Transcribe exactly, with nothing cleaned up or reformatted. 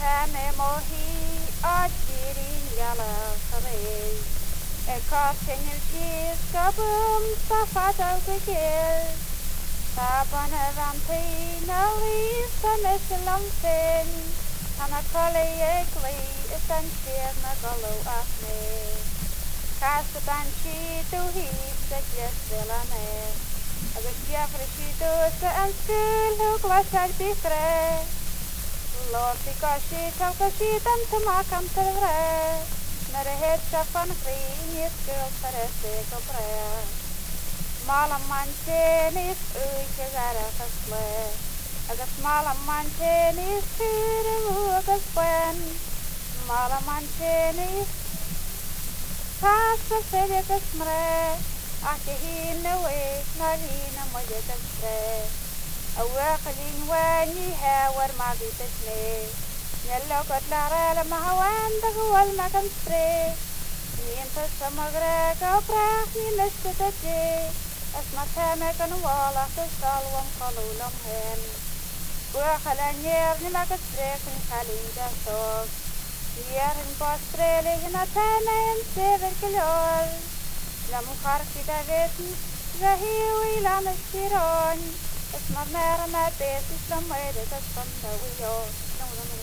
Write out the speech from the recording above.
Tane mohi adjirin yala saray. E kosten il gis kabum safata gigil. Saban rampi nali saneslam sin. Ana kole egli isan shir na galo afne. Kasabanchi tu hi segles velane. Agus jafre shi tu sa an skul hu glasar bifre. Lord Pikashi Takashi dan Tamakam Tavre Narahet Shafan Green is girl Parese Coprea Malam Manchenis Uchazara Casle Agas Malam Manchenis Tiru Agas Pen Malam Manchenis Passa Sedekas Mre Akihina Wake Narina Mojakas Pre أواقلين واني هاور ما بيتسني نلو قد لارا لما هوان دقوال ما كان سبري نين تسمغرق وبراخني نشتتجي اسمع تامك نوالا تسال ومقلو لمهن واخلان يرني ما كسبريك نخالين جاسوك يرن باسبري لهنا تانا ينسيبر كلول لمو خارك داويتن زهي ويلا مشيرون اسمع مير ما بيسي سمويدك اسفن دويو